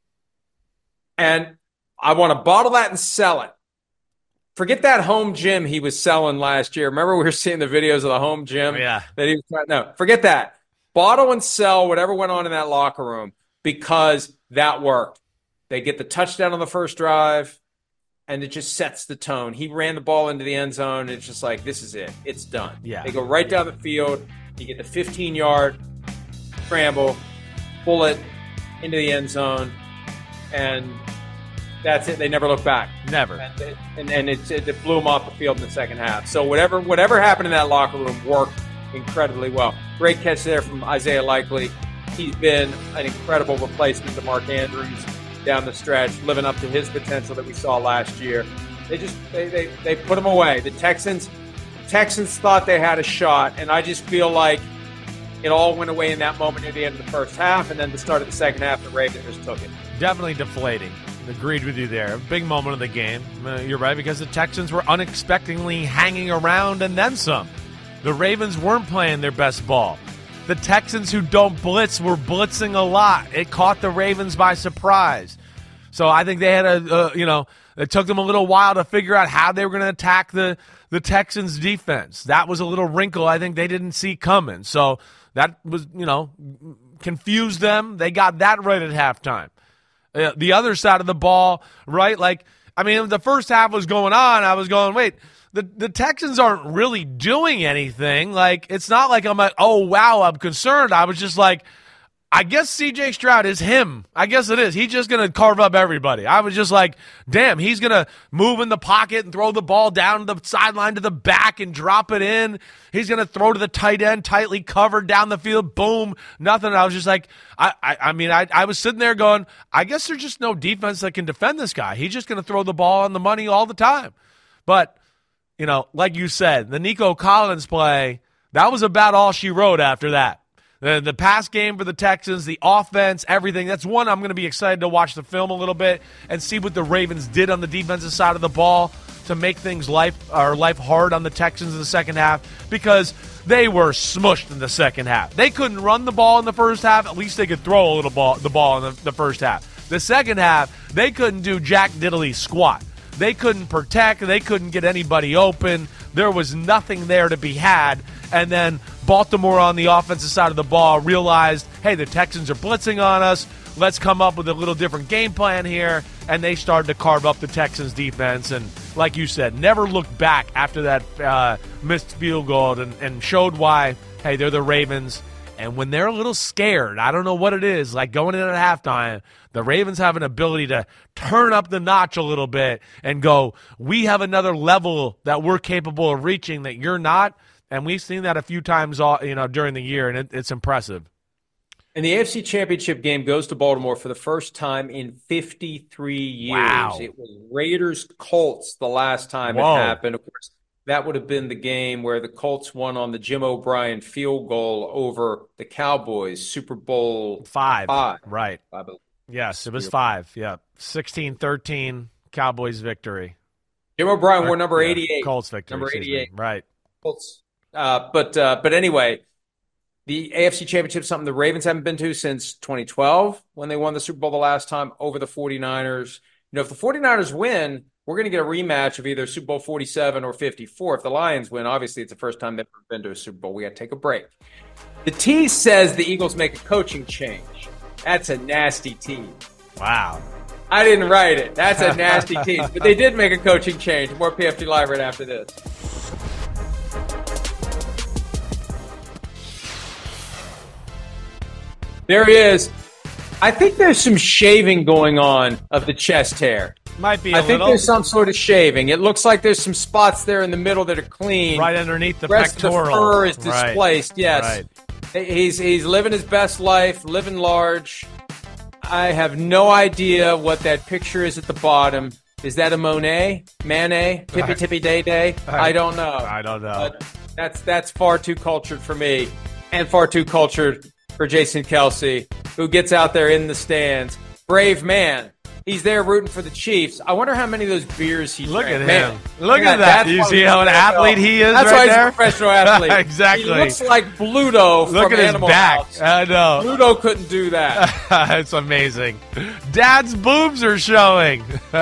And I want to bottle that and sell it. Forget that home gym he was selling last year. Remember we were seeing the videos of the home gym? Yeah. That he was trying, no, forget that. Bottle and sell whatever went on in that locker room because that worked. They get the touchdown on the first drive, and it just sets the tone. He ran the ball into the end zone, and it's just like, this is it. It's done. Yeah. They go right down the field. You get the fifteen-yard scramble, pull it into the end zone, and that's it. They never look back. Never. And it, and, and it, it blew them off the field in the second half. So whatever whatever happened in that locker room worked incredibly well. Great catch there from Isaiah Likely. He's been an incredible replacement to Mark Andrews down the stretch, living up to his potential that we saw last year. They just they they, they put him away. The Texans Texans thought they had a shot, and I just feel like it all went away in that moment at the end of the first half, and then the start of the second half, the Ravens just took it. Definitely deflating. Agreed with you there. Big moment of the game. Uh, you're right, because the Texans were unexpectedly hanging around and then some. The Ravens weren't playing their best ball. The Texans, who don't blitz, were blitzing a lot. It caught the Ravens by surprise. So I think they had a, uh, you know, it took them a little while to figure out how they were going to attack the, the Texans' defense. That was a little wrinkle I think they didn't see coming. So that was, you know, confused them. They got that right at halftime. Uh, the other side of the ball, right? Like, I mean, the first half was going on. I was going, wait, the, the Texans aren't really doing anything. Like, it's not like I'm like, oh, wow, I'm concerned. I was just like, I guess C J Stroud is him. I guess it is. He's just going to carve up everybody. I was just like, damn, he's going to move in the pocket and throw the ball down the sideline to the back and drop it in. He's going to throw to the tight end, tightly covered down the field. Boom, nothing. I was just like, I, I, I mean, I, I was sitting there going, I guess there's just no defense that can defend this guy. He's just going to throw the ball on the money all the time. But, you know, like you said, the Nico Collins play, that was about all she wrote after that. The, the pass game for the Texans, the offense, everything. That's one I'm going to be excited to watch the film a little bit and see what the Ravens did on the defensive side of the ball to make things life or life hard on the Texans in the second half, because they were smushed in the second half. They couldn't run the ball in the first half. At least they could throw a little ball, the ball in the, the first half. The second half, they couldn't do jack diddly squat. They couldn't protect. They couldn't get anybody open. There was nothing there to be had. And then Baltimore on the offensive side of the ball realized, hey, the Texans are blitzing on us. Let's come up with a little different game plan here. And they started to carve up the Texans' defense. And like you said, never looked back after that uh, missed field goal and, and showed why, hey, they're the Ravens. And when they're a little scared, I don't know what it is, like going in at halftime, the Ravens have an ability to turn up the notch a little bit and go, we have another level that we're capable of reaching that you're not. And we've seen that a few times, all you know, during the year, and it, it's impressive. And the A F C Championship game goes to Baltimore for the first time in fifty-three years. Wow. It was Raiders-Colts the last time Whoa. it happened. Of course, that would have been the game where the Colts won on the Jim O'Brien field goal over the Cowboys, Super Bowl Five. five. Right. Five. Yes, it was five. Yeah. sixteen thirteen Cowboys victory. Jim O'Brien wore number Yeah, eighty-eight. Colts victory. Number excuse me. eighty-eight. Right. Colts. Uh, but uh, but anyway, the A F C Championship is something the Ravens haven't been to since twenty twelve when they won the Super Bowl the last time over the 49ers. You know, if the 49ers win, we're going to get a rematch of either Super Bowl forty-seven or fifty-four. If the Lions win, obviously it's the first time they've ever been to a Super Bowl. We got to take a break. The tease says the Eagles make a coaching change. That's a nasty tease. Wow. I didn't write it. That's a nasty tease. But they did make a coaching change. More P F T Live right after this. There he is. I think there's some shaving going on of the chest hair. Might be a I think little. there's some sort of shaving. It looks like there's some spots there in the middle that are clean. Right underneath the The rest pectoral. of the fur is Right. displaced, yes. Right. He's, he's living his best life, living large. I have no idea what that picture is at the bottom. Is that a Monet? Manet? Tippy Tippy Day Day? I don't know. I don't know. But that's, that's far too cultured for me and far too cultured for Jason Kelce, who gets out there in the stands. Brave man. He's there rooting for the Chiefs. I wonder how many of those beers he Look drank. at Man, him. Look yeah, at that. that's You why see he's how an a professional. athlete he is That's right why he's there? a professional athlete. Exactly. He looks like Bluto Look from at his Animal back. House. I know. Bluto couldn't do that. It's amazing. Dad's boobs are showing.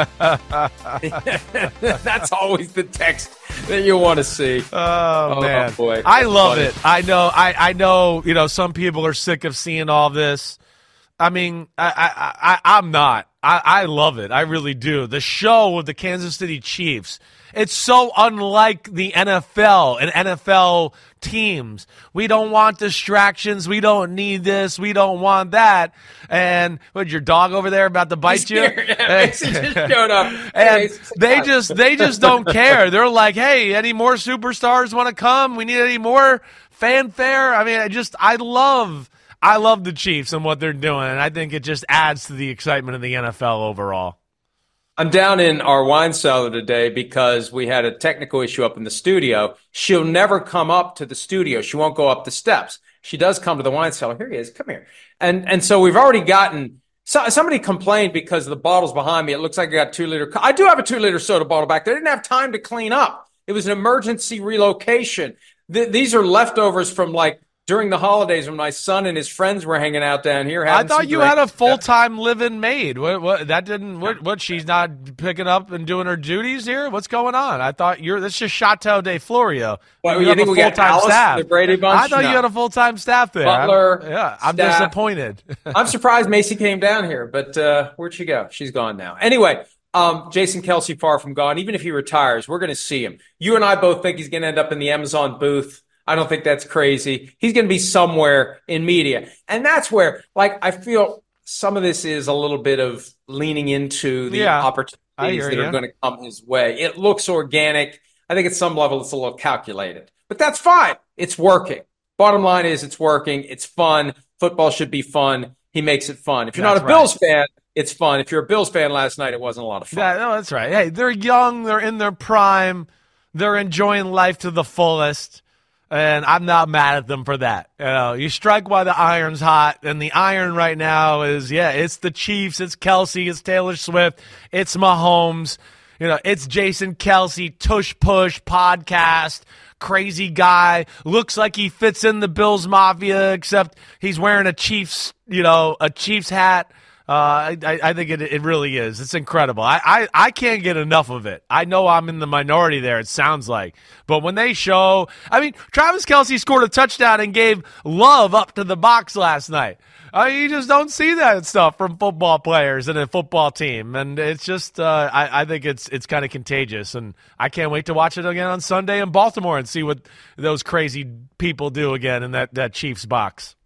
That's always the text that you want to see. Oh, Oh, man. boy. I love Funny. it. I know. I, I know. You know, some people are sick of seeing all this. I mean, I, I, I, I'm not. I, I love it. I really do. The show with the Kansas City Chiefs. It's so unlike the N F L and N F L teams. We don't want distractions. We don't need this. We don't want that. And what, your dog over there about to bite He's you? here. Yeah, Mason just showed up. And Mason said, they "Hi." just they just don't care. They're like, hey, any more superstars want to come? We need any more fanfare? I mean, I just I love I love the Chiefs and what they're doing, and I think it just adds to the excitement of the N F L overall. I'm down in our wine cellar today because we had a technical issue up in the studio. She'll never come up to the studio. She won't go up the steps. She does come to the wine cellar. Here he is. Come here. And and so we've already gotten so, somebody complained because the bottle's behind me. It looks like I got two liter. I do have a two liter soda bottle back there. I didn't have time to clean up. It was an emergency relocation. Th- these are leftovers from like during the holidays when my son and his friends were hanging out down here. I having thought some you drinks. had a full time living maid. What? What? That didn't. What? What? She's not picking up and doing her duties here. What's going on? I thought you're. That's just Chateau de Florio. What, you you have think a we got full-time Alice, staff. the Brady Bunch? I thought No. you had a full time staff there. Butler, I'm, yeah, I'm staff. disappointed. I'm surprised Macy came down here, but uh, where'd she go? She's gone now. Anyway, um, Jason Kelce, far from gone. Even if he retires, we're going to see him. You and I both think he's going to end up in the Amazon booth. I don't think that's crazy. He's going to be somewhere in media. And that's where, like, I feel some of this is a little bit of leaning into the Yeah, I opportunities hear that you. are going to come his way. It looks organic. I think at some level it's a little calculated. But that's fine. It's working. Bottom line is it's working. It's fun. Football should be fun. He makes it fun. If you're That's not a right. Bills fan, it's fun. If you're a Bills fan last night, it wasn't a lot of fun. Yeah, no, that's right. Hey, they're young. They're in their prime. They're enjoying life to the fullest. And I'm not mad at them for that. You know, you strike while the iron's hot, and the iron right now is, yeah, it's the Chiefs, it's Kelce, it's Taylor Swift, it's Mahomes, you know, it's Jason Kelce, Tush Push podcast, crazy guy, looks like he fits in the Bills Mafia, except he's wearing a Chiefs, you know, a Chiefs hat. Uh, I, I think it, it really is. It's incredible. I, I, I can't get enough of it. I know I'm in the minority there, it sounds like. But when they show, I mean, Travis Kelce scored a touchdown and gave love up to the box last night. I mean, you just don't see that stuff from football players and a football team. And it's just, uh, I, I think it's it's kind of contagious. And I can't wait to watch it again on Sunday in Baltimore and see what those crazy people do again in that, that Chiefs box.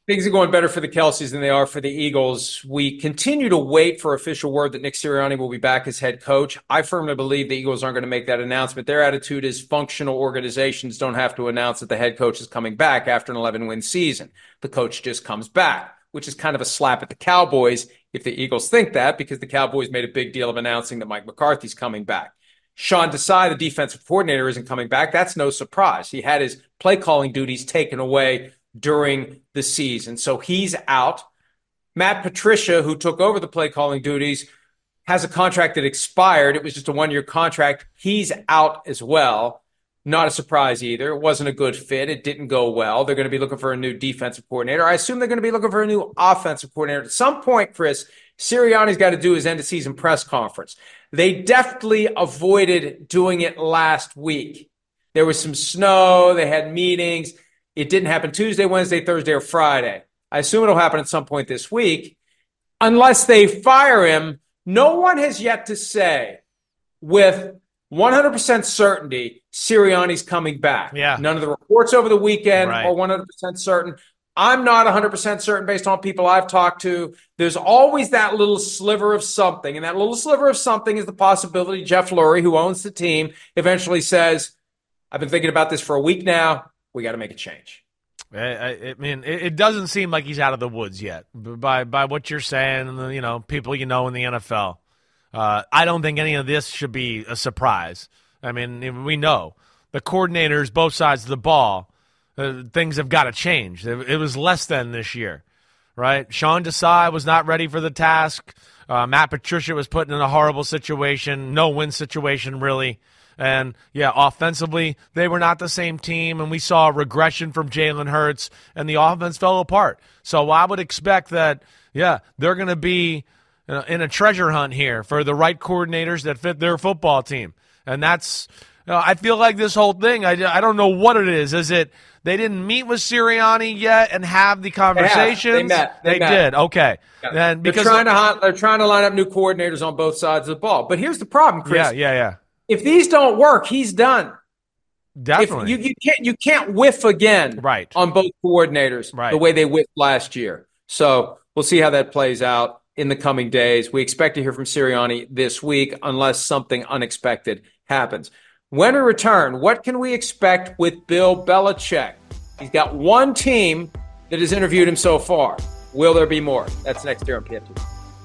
Things are going better for the Kelceys than they are for the Eagles. We continue to wait for official word that Nick Sirianni will be back as head coach. I firmly believe the Eagles aren't going to make that announcement. Their attitude is functional organizations don't have to announce that the head coach is coming back after an eleven-win season. The coach just comes back, which is kind of a slap at the Cowboys if the Eagles think that, because the Cowboys made a big deal of announcing that Mike McCarthy's coming back. Sean Desai, the defensive coordinator, isn't coming back. That's no surprise. He had his play calling duties taken away during the season, so he's out. Matt Patricia, who took over the play calling duties, has a contract that expired. It was just a one-year contract. He's out as well. Not a surprise either. It wasn't a good fit. It didn't go well. They're going to be looking for a new defensive coordinator. I assume they're going to be looking for a new offensive coordinator. At some point, Chris, Sirianni's got to do his end-of-season press conference. They deftly avoided doing it last week. There was some snow. They had meetings. It didn't happen Tuesday, Wednesday, Thursday, or Friday. I assume it'll happen at some point this week. Unless they fire him, no one has yet to say with one hundred percent certainty Sirianni's coming back. Yeah. None of the reports over the weekend Right. are one hundred percent certain. I'm not one hundred percent certain based on people I've talked to. There's always that little sliver of something, and that little sliver of something is the possibility Jeff Lurie, who owns the team, eventually says, I've been thinking about this for a week now. We got to make a change. I, I mean, it, it doesn't seem like he's out of the woods yet. By by what you're saying, and the, you know, people you know in the N F L, uh, I don't think any of this should be a surprise. I mean, we know the coordinators, both sides of the ball, uh, things have got to change. It, it was less than this year, right? Sean Desai was not ready for the task. Uh, Matt Patricia was put in a horrible situation, no win situation really. And, yeah, offensively, they were not the same team, and we saw a regression from Jalen Hurts, and the offense fell apart. So I would expect that, yeah, they're going to be uh, in a treasure hunt here for the right coordinators that fit their football team. And that's, you know, I feel like this whole thing, I, I don't know what it is. Is it they didn't meet with Sirianni yet and have the conversations? They, have. they met. They, they met. did. Okay. Yeah. And because they're trying to hunt, they're trying to line up new coordinators on both sides of the ball. But here's the problem, Chris. Yeah, yeah, yeah. If these don't work, he's done. Definitely. If you, you can't you can't whiff again right. on both coordinators right. the way they whiffed last year. So we'll see how that plays out in the coming days. We expect to hear from Sirianni this week unless something unexpected happens. When we return, what can we expect with Bill Belichick? He's got one team that has interviewed him so far. Will there be more? That's next year on P F T.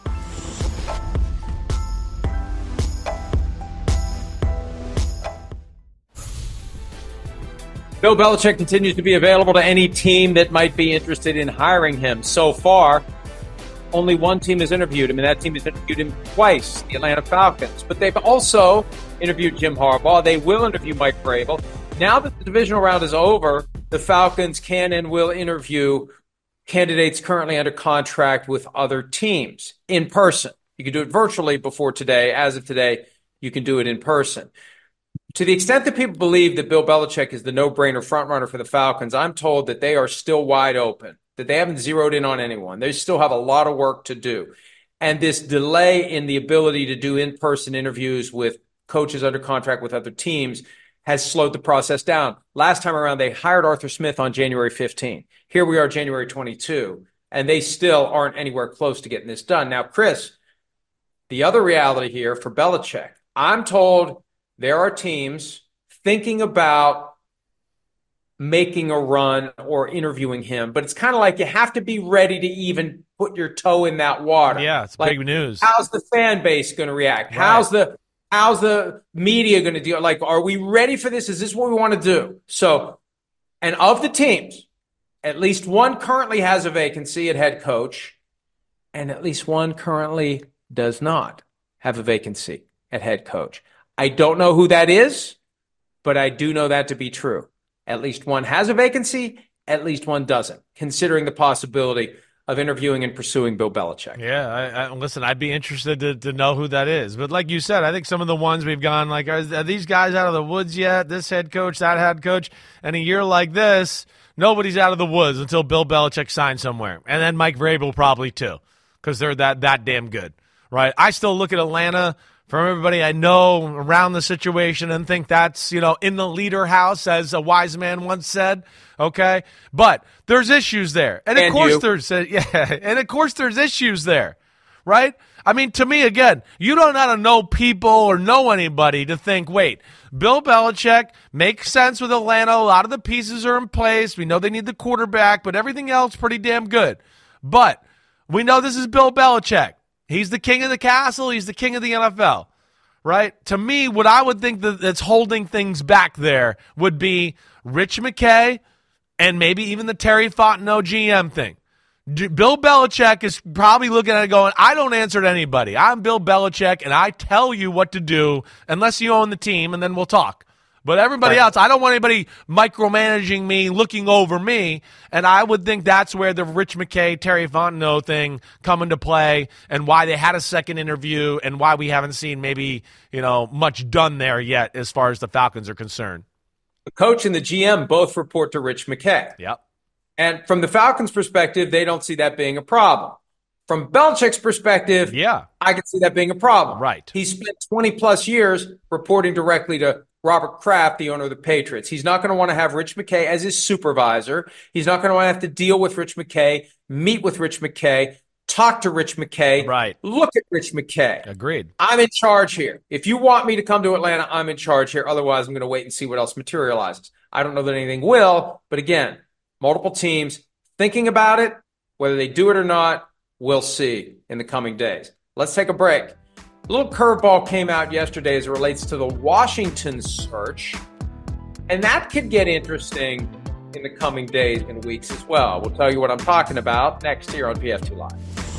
Bill Belichick continues to be available to any team that might be interested in hiring him. So far, only one team has interviewed him, and that team has interviewed him twice, the Atlanta Falcons. But they've also interviewed Jim Harbaugh. They will interview Mike Vrabel. Now that the divisional round is over, the Falcons can and will interview candidates currently under contract with other teams in person. You can do it virtually before today. As of today, you can do it in person. To the extent that people believe that Bill Belichick is the no-brainer frontrunner for the Falcons, I'm told that they are still wide open, that they haven't zeroed in on anyone. They still have a lot of work to do. And this delay in the ability to do in-person interviews with coaches under contract with other teams has slowed the process down. Last time around, they hired Arthur Smith on January fifteenth. Here we are, January twenty-second, and they still aren't anywhere close to getting this done. Now, Chris, the other reality here for Belichick, I'm told there are teams thinking about making a run or interviewing him, but it's kind of like you have to be ready to even put your toe in that water. Yeah, it's like, big news. How's the fan base going to react? Right. How's the how's the media going to deal? Like, are we ready for this? Is this what we want to do? So, and of the teams, at least one currently has a vacancy at head coach, and at least one currently does not have a vacancy at head coach. I don't know who that is, but I do know that to be true. At least one has a vacancy, at least one doesn't, considering the possibility of interviewing and pursuing Bill Belichick. Yeah, I, I, listen, I'd be interested to, to know who that is. But like you said, I think some of the ones we've gone, like, are, are these guys out of the woods yet? This head coach, that head coach? And a year like this, nobody's out of the woods until Bill Belichick signs somewhere. And then Mike Vrabel probably too, because they're that that damn good, right? I still look at Atlanta from everybody I know around the situation and think that's, you know, in the leader house, as a wise man once said, okay? But there's issues there. And, And of course you. there's uh, yeah, and of course there's issues there, right? I mean, to me, again, you don't have to know people or know anybody to think, wait, Bill Belichick makes sense with Atlanta. A lot of the pieces are in place. We know they need the quarterback, but everything else pretty damn good. But we know this is Bill Belichick. He's the king of the castle. He's the king of the N F L, right? To me, what I would think that that's holding things back there would be Rich McKay and maybe even the Terry Fontenot G M thing. Bill Belichick is probably looking at it going, I don't answer to anybody. I'm Bill Belichick, and I tell you what to do unless you own the team, and then we'll talk. But everybody Right. else, I don't want anybody micromanaging me, looking over me, and I would think that's where the Rich McKay, Terry Fontenot thing come into play, and why they had a second interview, and why we haven't seen maybe, you know, much done there yet as far as the Falcons are concerned. The coach and the G M both report to Rich McKay. Yep. And from the Falcons' perspective, they don't see that being a problem. From Belichick's perspective, yeah, I can see that being a problem. Right. He spent twenty plus years reporting directly to Robert Kraft, the owner of the Patriots. He's not going to want to have Rich McKay as his supervisor. He's not going to want to have to deal with Rich McKay, meet with Rich McKay, talk to Rich McKay, right. Look at Rich McKay. Agreed. I'm in charge here. If you want me to come to Atlanta, I'm in charge here. Otherwise, I'm going to wait and see what else materializes. I don't know that anything will, but again, multiple teams thinking about it, whether they do it or not, we'll see in the coming days. Let's take a break. A little curveball came out yesterday as it relates to the Washington search, and that could get interesting in the coming days and weeks as well. We'll tell you what I'm talking about next here on P F T Live.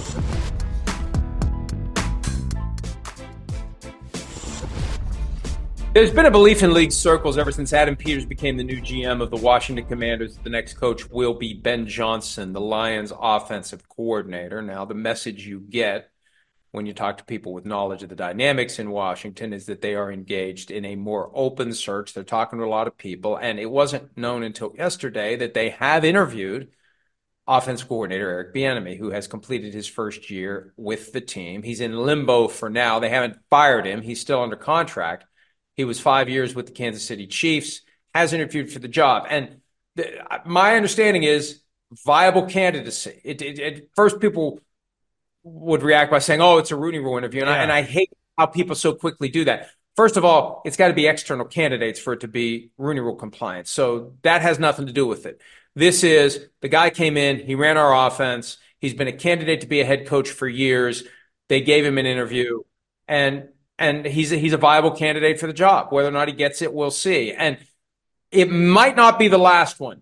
There's been a belief in league circles ever since Adam Peters became the new G M of the Washington Commanders that the next coach will be Ben Johnson, the Lions' offensive coordinator. Now, the message you get when you talk to people with knowledge of the dynamics in Washington is that they are engaged in a more open search. They're talking to a lot of people, and it wasn't known until yesterday that they have interviewed offensive coordinator Eric Bieniemy, who has completed his first year with the team. He's in limbo for now. They haven't fired him. He's still under contract. He was five years with the Kansas City Chiefs, has interviewed for the job. And the, my understanding is viable candidacy. It, it, it, first, people would react by saying, oh, it's a Rooney Rule interview. And, Yeah. I, and I hate how people so quickly do that. First of all, it's got to be external candidates for it to be Rooney Rule compliant. So that has nothing to do with it. This is the guy came in, he ran our offense. He's been a candidate to be a head coach for years. They gave him an interview, and and he's a, he's a viable candidate for the job. Whether or not he gets it, we'll see. And it might not be the last one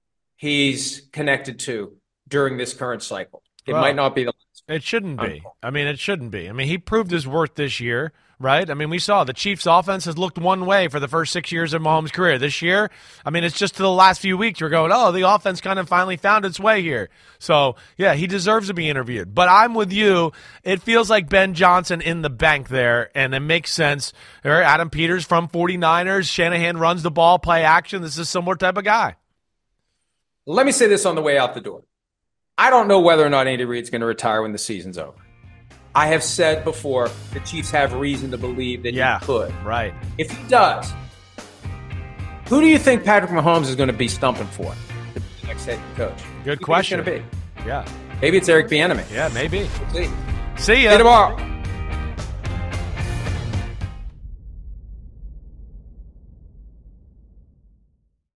he's connected to during this current cycle. It Well, might not be the last one. It shouldn't be. I mean, it shouldn't be. I mean, he proved his worth this year, right? I mean, we saw the Chiefs' offense has looked one way for the first six years of Mahomes' career. This year, I mean, it's just to the last few weeks we're going, oh, the offense kind of finally found its way here. So, yeah, he deserves to be interviewed. But I'm with you. It feels like Ben Johnson in the bank there, and it makes sense. Right? Adam Peters from forty-niners. Shanahan runs the ball, play action. This is a similar type of guy. Let me say this on the way out the door. I don't know whether or not Andy Reid's going to retire when the season's over. I have said before, the Chiefs have reason to believe that Yeah, he could. right. If he does, who do you think Patrick Mahomes is going to be stumping for to be the next head coach? Good Who do you think question. it's going to be? Yeah. Maybe it's Eric Bieniemy. Yeah, maybe. We'll see. See ya. See you tomorrow.